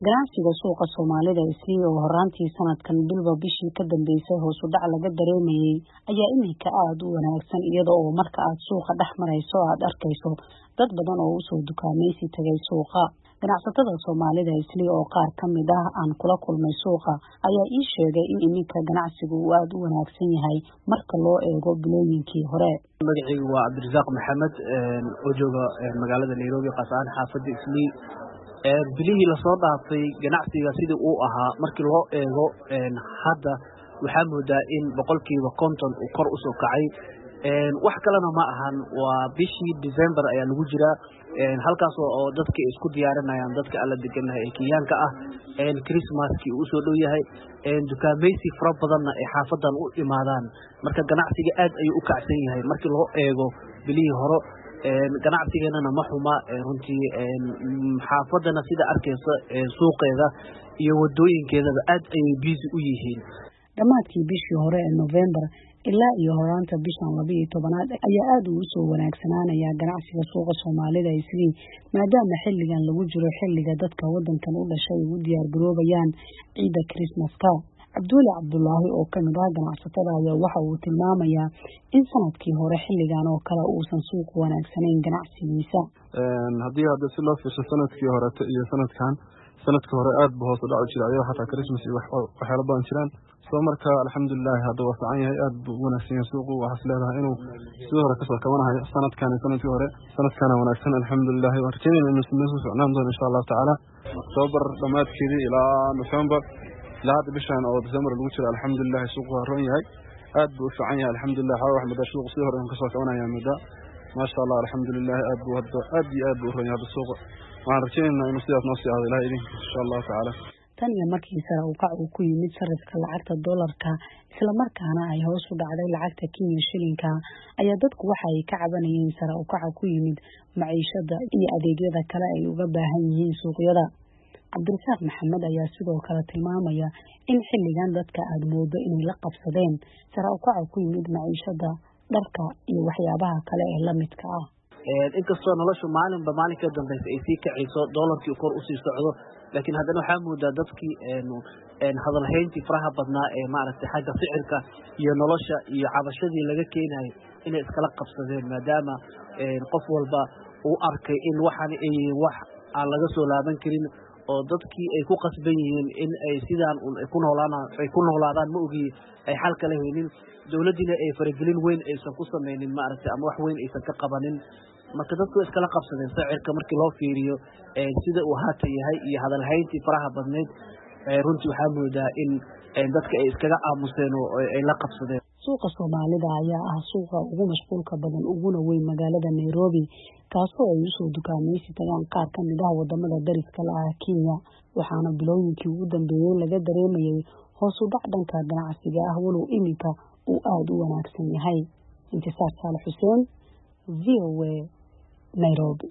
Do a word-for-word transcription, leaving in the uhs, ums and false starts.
ganacsiga suuqa Soomaalida isii oo horaantii sanadkan bilba bishii ka dambeysay hoos u dhac laga dareemayay ayaa iminka aad u wanaagsan iyada oo marka aad suuqa dhex marayso aad arkayso dad badan oo u soo dukaamaysi tagay suuqa ganacsatada Soomaalida isii oo qaar kamid ah aan kula kulmay suuqa ayaa ii sheegay in iminka ganacsigu uu aad u wanaagsan yahay marka loo eego bilooyinkii hore magacaygu waa Cabdirasaaq Maxamed oo jooga magaalada Nairobi qasaan xaafadda Islii bilihii la soo dhaafay ganacsiga sidii uu ahaa markii loo eego hadda waxa moodaa in boqolkiiba konton uu kor u soo kacay wax kalena ma ahan waa bishii December ayaa lagu jiraa halkaas oo dadka isku diyaarinayaan dadka alla deganahay ee Kenyaanka ah Christmaskii uu soo dhow yahay dukaamaysi fara badanna ay xaafadan u imaadaan marka ganacsiga aad ayuu u kacsan yahay markii loo eego bilihii hore ganacsigeena ma xuma runtii xaafadana sida arkaysa suuqeeda iyo wadooyinkeedaba aad ay busy u yihiin dhamaadkii bishii hore ee November ilaa iyo horaanta bishan laba iyo tobanaad ayaa aad u soo wanaagsanaanaya ganacsiga suuqa Soomaalida isii maadaama xilligan lagu jiro xilliga dadka wadankan u dhashay u diyaar garoobayaan ciida Christmaska Abdulla Abdullahi oo kamid ah ganacsatada ayaa waxa uu tilmaamayaa in sanadkii hore xilligan oo kala uusan suuq wanaagsaneyn ganacsigiisa een hadii hadda si loo fiirsho sanadkii hore iyo sanadkan sanadkii hore aad buu hoos u dhac jiray ayaa xataa Christmas iyo waxyaalo badan jiraan soo marka alxamdulillah hadda waa fiican yahay aad buu wanaagsan yahay suuqu waxa leedahay inuu sidoo hore ka soo kabanayo sanadkan sanadkii hore sanadkan wanaagsan alxamdulillah waan rajaynaa inuu si fiicnaan doono insha Allah taala October dhamaadkeedii ilaa November laad bishan oo December lagu jiro alxamdulillah suuqu waa roon yahay aad buu fiican yahay alxamdulillah wax mada suuq sidoo hore ka soo kabanaya muddo ma sha Allah alxamdulillah aad buu hadda aad iyo aad buu roon yahay suuqa waan rajaynaa inuu sidaas noo sii aado ilaahay idin insha Allah taala tan iyo markii sare u kac uu ku yimid sarifka lacagta dollarka isla markaana ay hoos u dhacday lacagta Kenya shilinka ayaa dadku waxa ay ka cabanayeen sare u kac ku yimid maciishada iyo adeegyada kale ay uga baahan yihiin suuqyada Cabdirasaaq Maxamed ayaa sidoo kale tilmaamaya in xilligan dadka aad moodo inay la qabsadeen sare u kac ku yimid maciishada dharka iyo waxyaabaha kale ee la midka ah inkastoo noloshu maalinba maalinka dambaysa ay sii kacayso dollarkii kor u sii socdo laakiin haddana waxa moodaa dadkii een hadal hayntii faraha badnaa ee maaragtay xagga sicirka iyo nolosha iyo cabashadii laga keenay inay iskala qabsadeen maadaama qof walba uu arkay in waxan ay wax aan laga soo laaban karin oo dadkii ay ku qasban yihiin in ay sidaan ku noolaadaan ay ku noolaadaan ma ogi ay xal kale helin dawladina ay faragelin weyn aysan ku sameeynin maaragtay ama wax weyn aysan ka qabanin marka dadku iskala qabsadeen sicirka markii loo fiiriyo ee sida uu haata yahay iyo hadal hayntii faraha badneed ee runtii waxa moodaa in dadka ay iskaga aamuseen oo ay la qabsadeen suuqa Soomaalida ayaa ah suuqa ugu mashquulka badan uguna weyn magaalada Nairobi kaasoo ay u soo dukaamaysi tagaan qaar ka mid ah wadamada dariska la ah Kenya waxaana bilooyinkii ugu dambeeyay laga dareemayay hoos u dhac dhanka ganacsiga ah walow iminka uu aad u wanaagsan yahay intisaar Saalax Xuseen V O A Nairobi